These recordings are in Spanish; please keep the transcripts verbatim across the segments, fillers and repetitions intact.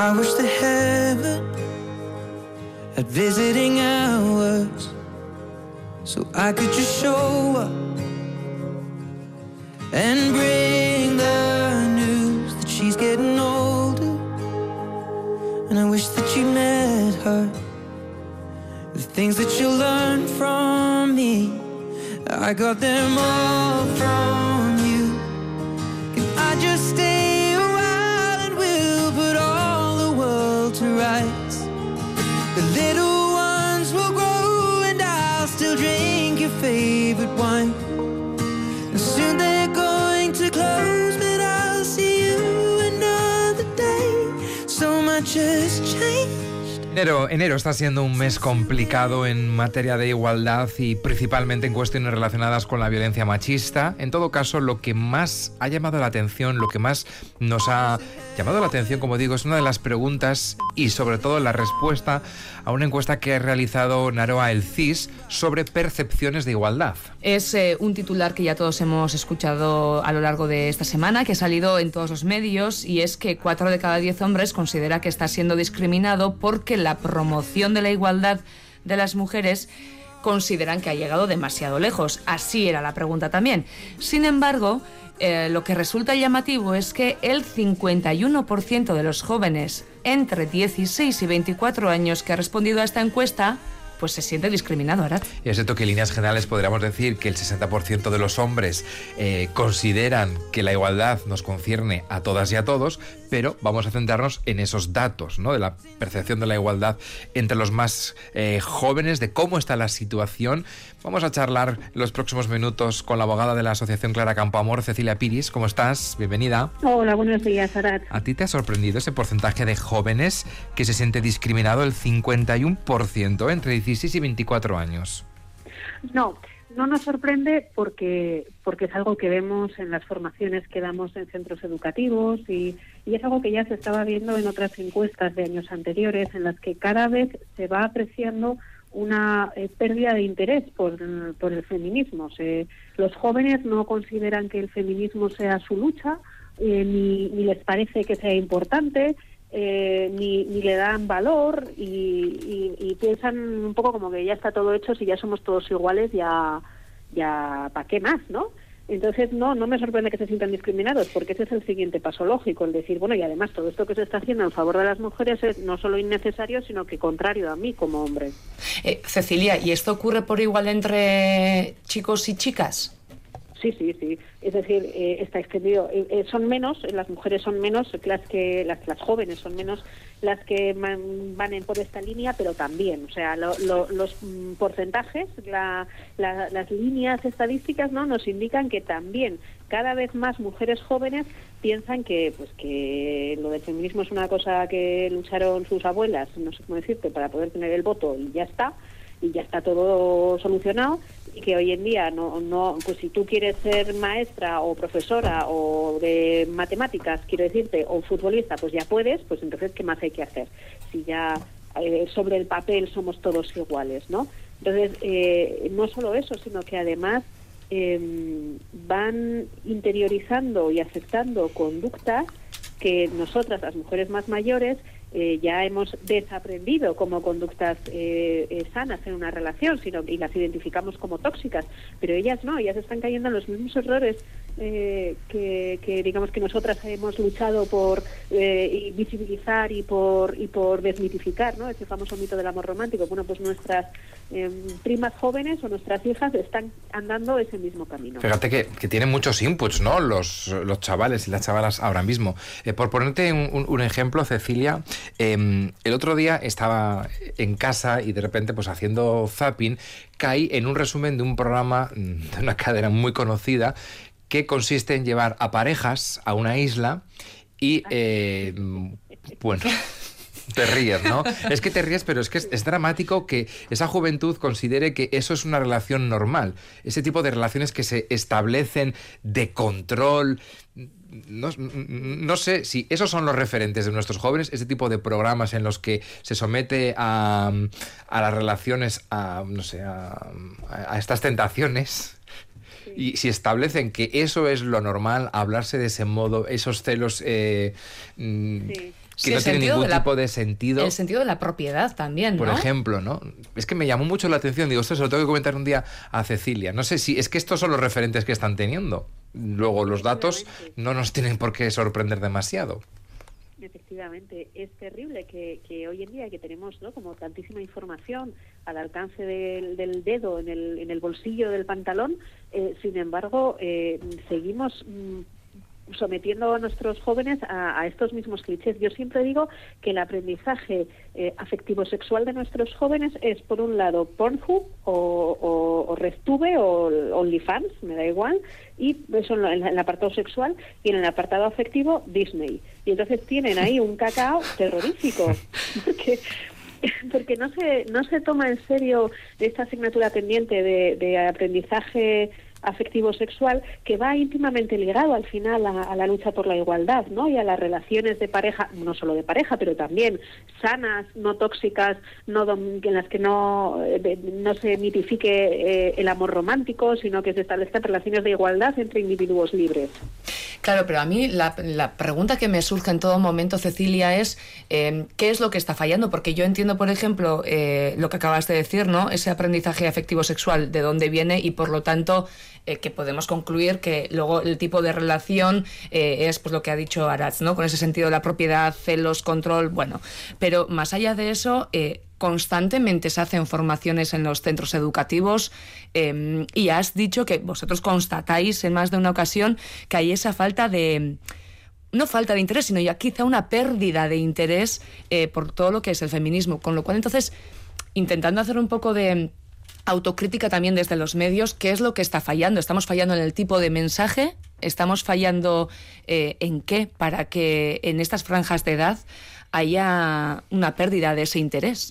I wish that heaven had visiting hours, so I could just show up and bring the news that she's getting older. And I wish that you met her. The things that you learned from me, I got them all from you. Can I just stay a while and we'll put all the world to rights? The little ones will grow and I'll still drink your favorite wine. And soon they're going to close, but I'll see you another day. So much has changed. Enero, enero está siendo un mes complicado en materia de igualdad y principalmente en cuestiones relacionadas con la violencia machista. En todo caso, lo que más ha llamado la atención, lo que más nos ha llamado la atención, como digo, es una de las preguntas y sobre todo la respuesta a una encuesta que ha realizado Naroa El C I S sobre percepciones de igualdad. Es eh, un titular que ya todos hemos escuchado a lo largo de esta semana, que ha salido en todos los medios, y es que cuatro de cada diez hombres considera que está siendo discriminado porque la promoción de la igualdad de las mujeres consideran que ha llegado demasiado lejos. Así era la pregunta también. Sin embargo, eh, lo que resulta llamativo es que el cincuenta y uno por ciento de los jóvenes entre dieciséis y veinticuatro años que ha respondido a esta encuesta pues se siente discriminado, Arad. Y es cierto que en líneas generales podríamos decir que el sesenta por ciento de los hombres eh, consideran que la igualdad nos concierne a todas y a todos, pero vamos a centrarnos en esos datos, ¿no?, de la percepción de la igualdad entre los más eh, jóvenes, de cómo está la situación. Vamos a charlar los próximos minutos con la abogada de la Asociación Clara Campoamor, Cecilia Piris. ¿Cómo estás? Bienvenida. Hola, buenos días, Arad. ¿A ti te ha sorprendido ese porcentaje de jóvenes que se siente discriminado, el cincuenta y uno por ciento entre dieciséis y veinticuatro años? No, no nos sorprende porque porque es algo que vemos en las formaciones que damos en centros educativos y, y es algo que ya se estaba viendo en otras encuestas de años anteriores, en las que cada vez se va apreciando una eh, pérdida de interés por, por el feminismo. Se, los jóvenes no consideran que el feminismo sea su lucha, eh, ni, ni les parece que sea importante, eh, ni, ni le dan valor y, y, y piensan un poco como que ya está todo hecho, si ya somos todos iguales, ya, ya ¿para qué más, no? Entonces, no, no me sorprende que se sientan discriminados, porque ese es el siguiente paso lógico, el decir, bueno, y además todo esto que se está haciendo en favor de las mujeres es no solo innecesario, sino que contrario a mí como hombre. Eh, Cecilia, ¿y esto ocurre por igual entre chicos y chicas? Sí, sí, sí. Es decir, eh, está extendido. Eh, eh, son menos, las mujeres son menos, las que las, las jóvenes son menos las que man, van en por esta línea, pero también, o sea, lo, lo, los mm, porcentajes, la, la, las líneas estadísticas, ¿no?, nos indican que también cada vez más mujeres jóvenes piensan que, pues, que lo del feminismo es una cosa que lucharon sus abuelas, no sé cómo decirte, para poder tener el voto y ya está. y ya está todo solucionado, y que hoy en día no no pues si tú quieres ser maestra o profesora o de matemáticas, quiero decirte, o futbolista, pues ya puedes, pues entonces ¿qué más hay que hacer? Si ya eh, sobre el papel somos todos iguales, ¿no? Entonces, eh, no solo eso, sino que además eh, van interiorizando y aceptando conductas que nosotras, las mujeres más mayores, Eh, ya hemos desaprendido como conductas eh, eh, sanas en una relación, sino y las identificamos como tóxicas, pero ellas no, ellas están cayendo en los mismos errores eh, que, que digamos que nosotras hemos luchado por eh, visibilizar y por y por desmitificar, ¿no? Ese famoso mito del amor romántico. Bueno, pues nuestras eh, primas jóvenes o nuestras hijas están andando ese mismo camino. Fíjate que, que tienen muchos inputs, ¿no?, los, los chavales y las chavalas ahora mismo. Eh, por ponerte un, un, un ejemplo, Cecilia, Eh, el otro día estaba en casa y de repente, pues haciendo zapping, caí en un resumen de un programa de una cadena muy conocida que consiste en llevar a parejas a una isla y, eh, bueno... Te ríes, ¿no? Es que te ríes, pero es que es, es dramático que esa juventud considere que eso es una relación normal. Ese tipo de relaciones que se establecen de control. No, no sé si esos son los referentes de nuestros jóvenes, ese tipo de programas en los que se somete a, a las relaciones, a, no sé, a, a estas tentaciones. Sí. Y si establecen que eso es lo normal, hablarse de ese modo, esos celos... Eh, sí. que sí, no tiene ningún de la, tipo de sentido. El sentido de la propiedad también, ¿no? Por ejemplo, ¿no? Es que me llamó mucho la atención. Digo, esto se lo tengo que comentar un día a Cecilia. No sé si... Es que estos son los referentes que están teniendo. Luego, los datos no nos tienen por qué sorprender demasiado. Efectivamente, es terrible que, que hoy en día que tenemos, ¿no?, como tantísima información al alcance del, del dedo, en el, en el bolsillo del pantalón, eh, sin embargo, eh, seguimos... Mmm, sometiendo a nuestros jóvenes a, a estos mismos clichés. Yo siempre digo que el aprendizaje eh, afectivo-sexual de nuestros jóvenes es, por un lado, Pornhub o, o, o RedTube o OnlyFans, me da igual, y eso en el apartado sexual, y en el apartado afectivo, Disney. Y entonces tienen ahí un cacao terrorífico, porque... porque no se no se toma en serio esta asignatura pendiente de, de aprendizaje afectivo sexual, que va íntimamente ligado al final a, a la lucha por la igualdad, ¿no? Y a las relaciones de pareja, no solo de pareja, pero también sanas, no tóxicas, no en las que no de, no se mitifique eh, el amor romántico, sino que se establezcan relaciones de igualdad entre individuos libres. Claro, pero a mí la, la pregunta que me surge en todo momento, Cecilia, es eh, ¿qué es lo que está fallando? Porque yo entiendo, por ejemplo, eh, lo que acabas de decir, ¿no? Ese aprendizaje afectivo sexual, de dónde viene, y por lo tanto eh, que podemos concluir que luego el tipo de relación eh, es pues lo que ha dicho Aratz, ¿no? Con ese sentido de la propiedad, celos, control, bueno. Pero más allá de eso... Eh, constantemente se hacen formaciones en los centros educativos eh, y has dicho que vosotros constatáis en más de una ocasión que hay esa falta de, no falta de interés, sino ya quizá una pérdida de interés eh, por todo lo que es el feminismo, con lo cual entonces, intentando hacer un poco de autocrítica también desde los medios, ¿qué es lo que está fallando? ¿Estamos fallando en el tipo de mensaje? ¿Estamos fallando eh, en qué? Para que en estas franjas de edad haya una pérdida de ese interés.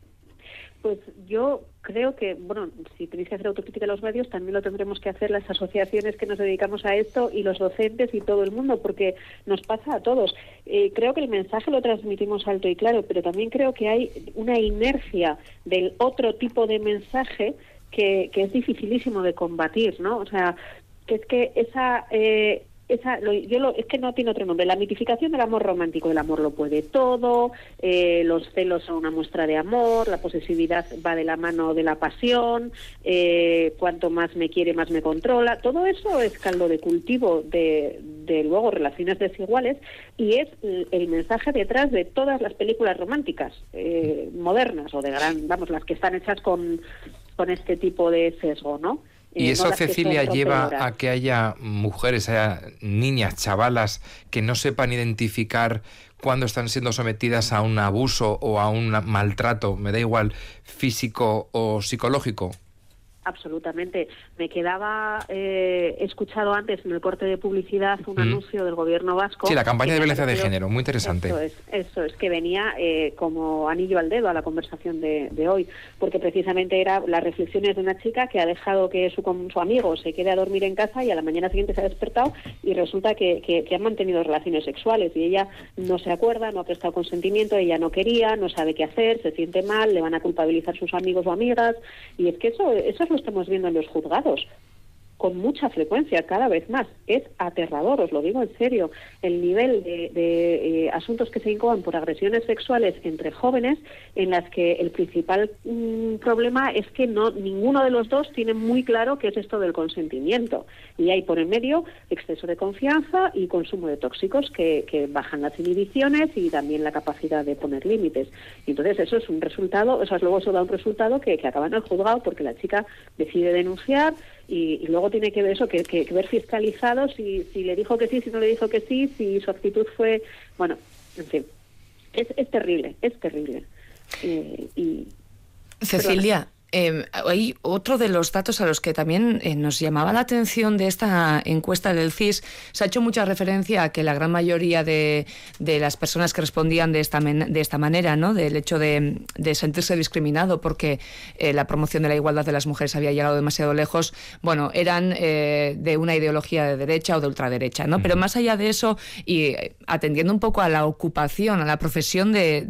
Pues yo creo que, bueno, si tenéis que hacer autocrítica en los medios, también lo tendremos que hacer las asociaciones que nos dedicamos a esto y los docentes y todo el mundo, porque nos pasa a todos. Eh, creo que el mensaje lo transmitimos alto y claro, pero también creo que hay una inercia del otro tipo de mensaje que, que es dificilísimo de combatir, ¿no? O sea, que es que esa... Eh, Esa, lo, yo lo, es que no tiene otro nombre, la mitificación del amor romántico. El amor lo puede todo, eh, los celos son una muestra de amor, la posesividad va de la mano de la pasión, eh, cuanto más me quiere más me controla. Todo eso es caldo de cultivo de, de luego relaciones desiguales y es el, el mensaje detrás de todas las películas románticas eh, modernas o de gran, vamos, las que están hechas con, con este tipo de sesgo, ¿no? Y eso, Cecilia, lleva a que haya mujeres, haya niñas, chavalas, que no sepan identificar cuando están siendo sometidas a un abuso o a un maltrato, me da igual, físico o psicológico. Absolutamente. Me quedaba, eh, he escuchado antes en el corte de publicidad un mm. anuncio del gobierno vasco. Sí, la campaña de violencia de género, muy interesante. Eso es, eso es que venía eh, como anillo al dedo a la conversación de, de hoy, porque precisamente era las reflexiones de una chica que ha dejado que su, su amigo se quede a dormir en casa y a la mañana siguiente se ha despertado y resulta que, que, que han mantenido relaciones sexuales y ella no se acuerda, no ha prestado consentimiento, ella no quería, no sabe qué hacer, se siente mal, le van a culpabilizar sus amigos o amigas y es que eso, eso es lo estamos viendo en los juzgados con mucha frecuencia, cada vez más. Es aterrador, os lo digo en serio, el nivel de, de eh, asuntos que se incoan por agresiones sexuales entre jóvenes, en las que el principal mmm, problema es que no ninguno de los dos tiene muy claro qué es esto del consentimiento. Y hay por en medio exceso de confianza y consumo de tóxicos que, que bajan las inhibiciones y también la capacidad de poner límites. Y entonces eso es un resultado, o sea, luego eso da un resultado que, que acaba en el juzgado porque la chica decide denunciar y, y luego tiene que ver eso, que, que, que ver fiscalizado si, si le dijo que sí, si no le dijo que sí, si su actitud fue... Bueno, en fin, es, es terrible, es terrible. Eh, y Cecilia, eh, hay otro de los datos a los que también eh, nos llamaba la atención de esta encuesta del C I S. Se ha hecho mucha referencia a que la gran mayoría de, de las personas que respondían de esta, men, de esta manera, ¿no? Del hecho de, de sentirse discriminado porque eh, la promoción de la igualdad de las mujeres había llegado demasiado lejos, bueno, eran eh, de una ideología de derecha o de ultraderecha, ¿no? Pero más allá de eso, y atendiendo un poco a la ocupación, a la profesión de...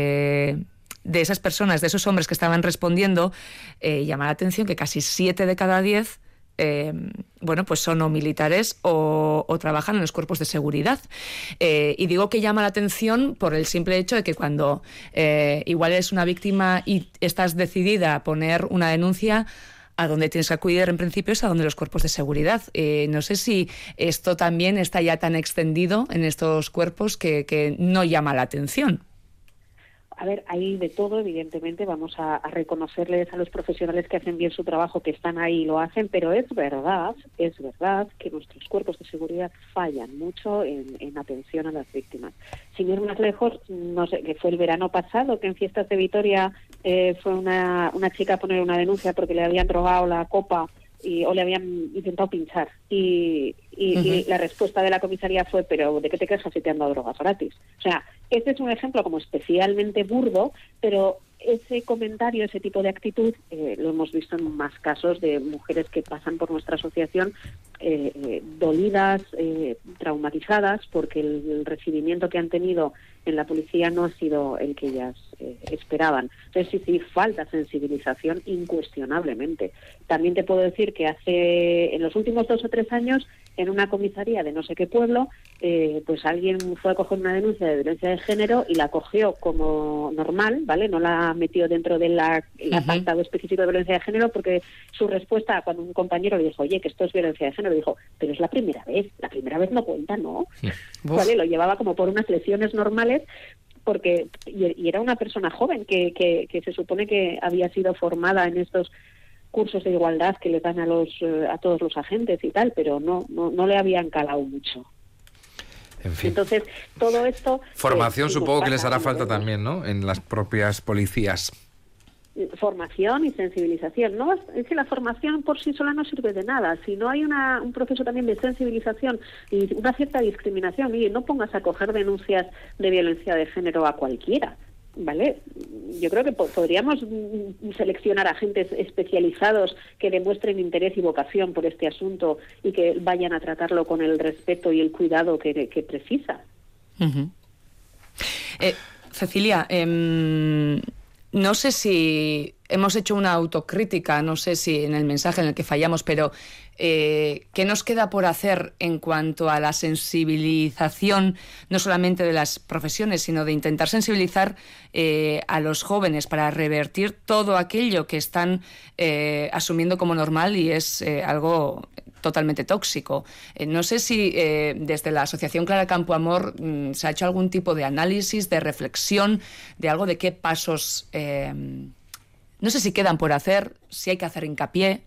de de esas personas, de esos hombres que estaban respondiendo, eh, llama la atención que casi siete de cada diez eh, bueno, pues son o militares o, o trabajan en los cuerpos de seguridad. Eh, y digo que llama la atención por el simple hecho de que cuando eh, igual eres una víctima y estás decidida a poner una denuncia, a donde tienes que acudir en principio es a donde los cuerpos de seguridad. Eh, no sé si esto también está ya tan extendido en estos cuerpos que, que no llama la atención. A ver, hay de todo, evidentemente, vamos a, a reconocerles a los profesionales que hacen bien su trabajo, que están ahí y lo hacen, pero es verdad, es verdad que nuestros cuerpos de seguridad fallan mucho en, en atención a las víctimas. Sin ir más lejos, no sé, que fue el verano pasado, que en Fiestas de Vitoria eh, fue una, una chica a poner una denuncia porque le habían robado la copa y, o le habían intentado pinchar. Y, y, uh-huh. y la respuesta de la comisaría fue, pero ¿de qué te quejas si te han dado drogas gratis? O sea, este es un ejemplo como especialmente burdo, pero ese comentario, ese tipo de actitud, eh, lo hemos visto en más casos de mujeres que pasan por nuestra asociación eh, eh, dolidas, eh, traumatizadas, porque el, el recibimiento que han tenido en la policía no ha sido el que ellas eh, esperaban. Entonces sí, sí, falta sensibilización incuestionablemente. También te puedo decir que hace, en los últimos dos o tres años, en una comisaría de no sé qué pueblo, eh, pues alguien fue a coger una denuncia de violencia de género y la cogió como normal, ¿vale? No la metió dentro del uh-huh. apartado específico de violencia de género, porque su respuesta cuando un compañero le dijo, oye, que esto es violencia de género, dijo, pero es la primera vez, la primera vez no cuenta, ¿no? ¿Vale? Lo llevaba como por unas lesiones normales, porque y, y era una persona joven que, que, que se supone que había sido formada en estos cursos de igualdad que le dan a los a todos los agentes y tal, pero no no, no le habían calado mucho. En fin. Entonces, todo esto... Formación eh, supongo que les hará falta también, ¿no?, en las propias policías. Formación y sensibilización. No es que la formación por sí sola no sirve de nada. Si no hay una, un proceso también de sensibilización y una cierta discriminación, y no pongas a coger denuncias de violencia de género a cualquiera, ¿vale? Yo creo que po- podríamos seleccionar agentes especializados que demuestren interés y vocación por este asunto y que vayan a tratarlo con el respeto y el cuidado que, que precisa. Uh-huh. Eh, Cecilia, eh, no sé si hemos hecho una autocrítica, no sé si en el mensaje en el que fallamos, pero eh, ¿qué nos queda por hacer en cuanto a la sensibilización, no solamente de las profesiones, sino de intentar sensibilizar eh, a los jóvenes para revertir todo aquello que están eh, asumiendo como normal y es eh, algo totalmente tóxico? Eh, no sé si eh, desde la Asociación Clara Campoamor mmm, se ha hecho algún tipo de análisis, de reflexión, de algo de qué pasos... Eh, no sé si quedan por hacer, si hay que hacer hincapié.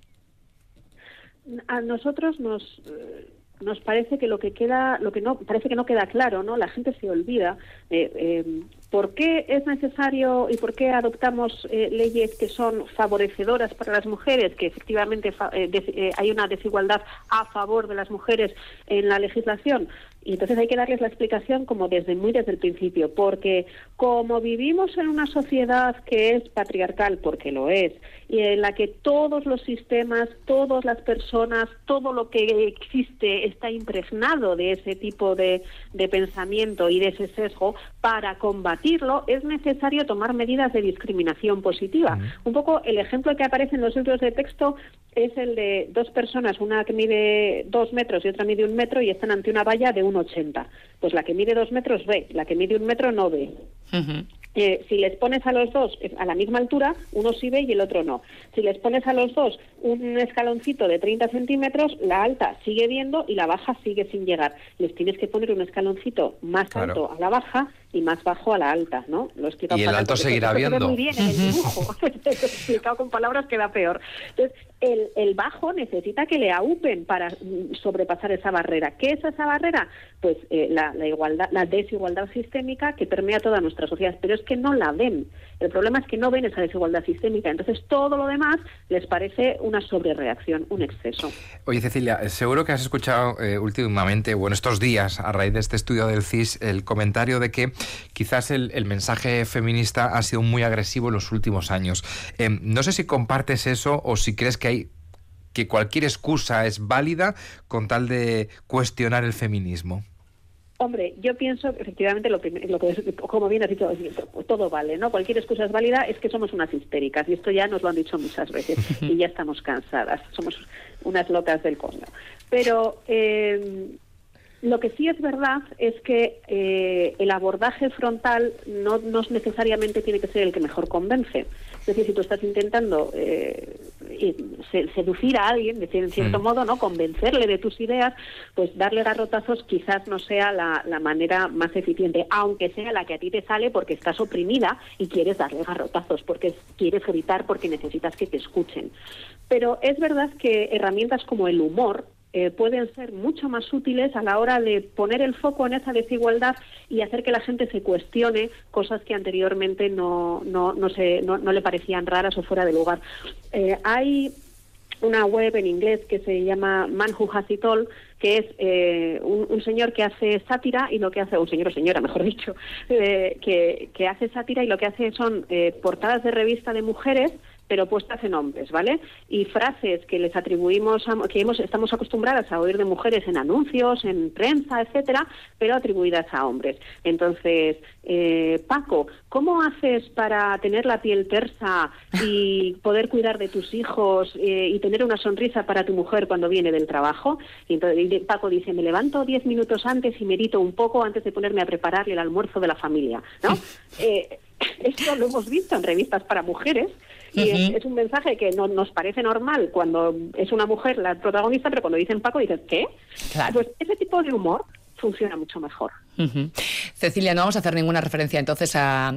A nosotros nos eh, nos parece que lo que queda, lo que no parece que no queda claro, ¿no? La gente se olvida eh, eh, por qué es necesario y por qué adoptamos eh, leyes que son favorecedoras para las mujeres, que efectivamente fa- eh, de- eh, hay una desigualdad a favor de las mujeres en la legislación. Y entonces hay que darles la explicación como desde muy desde el principio, porque como vivimos en una sociedad que es patriarcal, porque lo es, y en la que todos los sistemas, todas las personas, todo lo que existe está impregnado de ese tipo de, de pensamiento y de ese sesgo, para combatirlo es necesario tomar medidas de discriminación positiva. Uh-huh. Un poco el ejemplo que aparece en los libros de texto es el de dos personas, una que mide dos metros y otra mide un metro y están ante una valla de uno ochenta. Pues la que mide dos metros ve, la que mide un metro no ve. Uh-huh. Eh, si les pones a los dos a la misma altura, uno sí ve y el otro no. Si les pones a los dos un escaloncito de treinta centímetros, la alta sigue viendo y la baja sigue sin llegar. Les tienes que poner un escaloncito más claro. alto a la baja y más bajo a la alta, ¿no? Lo he explicado. Y el alto seguirá viendo. Muy bien en el dibujo. Lo he explicado con palabras que da peor. Entonces, el, el bajo necesita que le aupen para sobrepasar esa barrera. ¿Qué es esa barrera? Pues eh, la, la igualdad, la desigualdad sistémica que permea toda nuestra sociedad. Pero es que no la ven. El problema es que no ven esa desigualdad sistémica. Entonces, todo lo demás les parece una sobrereacción, un exceso. Oye, Cecilia, seguro que has escuchado eh, últimamente, o en estos días, a raíz de este estudio del C I S, el comentario de que quizás el, el mensaje feminista ha sido muy agresivo en los últimos años. Eh, no sé si compartes eso o si crees que hay que cualquier excusa es válida con tal de cuestionar el feminismo. Hombre, yo pienso que efectivamente lo, prim- lo que, como bien has dicho, todo vale, ¿no? Cualquier excusa es válida, es que somos unas histéricas y esto ya nos lo han dicho muchas veces y ya estamos cansadas, somos unas locas del coño. Pero eh, lo que sí es verdad es que eh, el abordaje frontal no, no necesariamente tiene que ser el que mejor convence. Es decir, si tú estás intentando eh, seducir a alguien, decir en cierto mm. modo, no, convencerle de tus ideas, pues darle garrotazos quizás no sea la, la manera más eficiente, aunque sea la que a ti te sale porque estás oprimida y quieres darle garrotazos, porque quieres gritar, porque necesitas que te escuchen. Pero es verdad que herramientas como el humor Eh, pueden ser mucho más útiles a la hora de poner el foco en esa desigualdad y hacer que la gente se cuestione cosas que anteriormente no, no, no, se, no, no le parecían raras o fuera de lugar. Eh, hay una web en inglés que se llama Man Who Has It All, que es eh, un, un señor que hace sátira y lo que hace, un señor o señora, mejor dicho, eh, que, que hace sátira y lo que hace son eh, portadas de revista de mujeres, pero puestas en hombres, ¿vale? Y frases que les atribuimos, a, que hemos, estamos acostumbradas a oír de mujeres en anuncios, en prensa, etcétera, pero atribuidas a hombres. Entonces, eh, Paco, ¿cómo haces para tener la piel tersa y poder cuidar de tus hijos eh, y tener una sonrisa para tu mujer cuando viene del trabajo? Y entonces y Paco dice, me levanto diez minutos antes y medito un poco antes de ponerme a prepararle el almuerzo de la familia, ¿no? Eh, esto lo hemos visto en revistas para mujeres. Y uh-huh. es, es un mensaje que no nos parece normal cuando es una mujer la protagonista, pero cuando dicen Paco dices, ¿qué? Claro. Pues ese tipo de humor funciona mucho mejor. Uh-huh. Cecilia, no vamos a hacer ninguna referencia entonces a,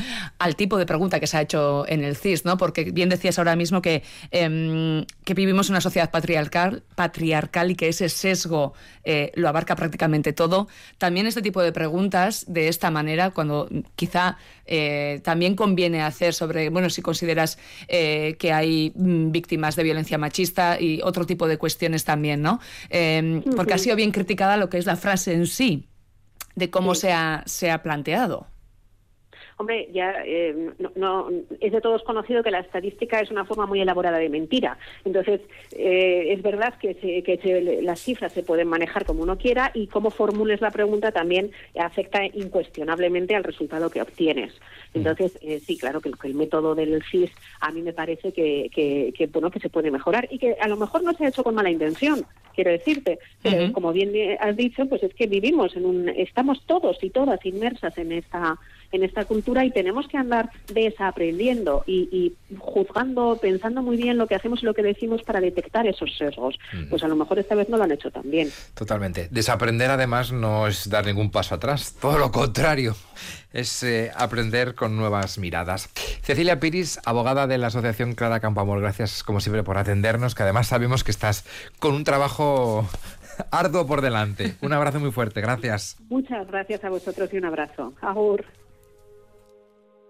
al tipo de pregunta que se ha hecho en el C I S, ¿no? Porque bien decías ahora mismo que, eh, que vivimos en una sociedad patriarcal, patriarcal y que ese sesgo eh, lo abarca prácticamente todo. También este tipo de preguntas de esta manera, cuando quizá eh, también conviene hacer sobre, bueno, si consideras eh, que hay mm, víctimas de violencia machista y otro tipo de cuestiones también, ¿no? Eh, uh-huh. Porque ha sido bien criticada lo que es la frase en sí, de cómo sí. se, ha, se ha planteado. Hombre, ya eh, no, no, es de todos conocido que la estadística es una forma muy elaborada de mentira. Entonces, eh, es verdad que, se, que se, las cifras se pueden manejar como uno quiera y cómo formules la pregunta también afecta incuestionablemente al resultado que obtienes. Entonces, eh, sí, claro que el, que el método del C I S a mí me parece que, que, que, bueno, que se puede mejorar y que a lo mejor no se ha hecho con mala intención, quiero decirte. Pero uh-huh. como bien has dicho, pues es que vivimos en un... Estamos todos y todas inmersas en esta... en esta cultura y tenemos que andar desaprendiendo y, y juzgando, pensando muy bien lo que hacemos y lo que decimos para detectar esos sesgos. Mm. Pues a lo mejor esta vez no lo han hecho tan bien. Totalmente. Desaprender además no es dar ningún paso atrás, todo lo contrario, es eh, aprender con nuevas miradas. Cecilia Piris, abogada de la Asociación Clara Campoamor, gracias como siempre por atendernos, que además sabemos que estás con un trabajo arduo por delante. Un abrazo muy fuerte, gracias. Muchas gracias a vosotros y un abrazo. Agur.